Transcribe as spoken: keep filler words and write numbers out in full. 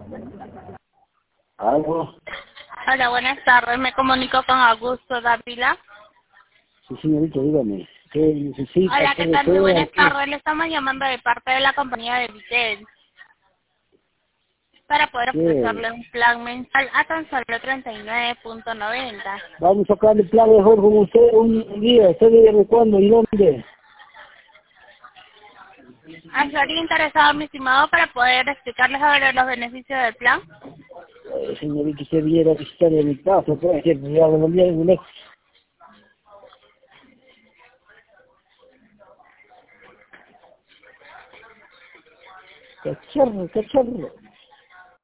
¿Algo? Hola, buenas tardes. Me comunico con Augusto Dávila. Sí, señorita, dígame. ¿Qué necesita? Hola, ¿Qué ¿qué tal? Muy desea? buenas ¿Qué? tardes. Le estamos llamando de parte de la compañía de Vitel para poder ¿Qué? ofrecerle un plan mensual a tan solo treinta y nueve punto noventa. Vamos a sacar el plan mejor con usted un día. ¿Usted dígame cuándo y dónde? ¿Estaría interesado, mi estimado, para poder explicarle sobre los beneficios del plan? Eh, señorita, usted viera a visitar en mi casa, puede ser, ya me lo envían en un ex. Cacharro, cacharro.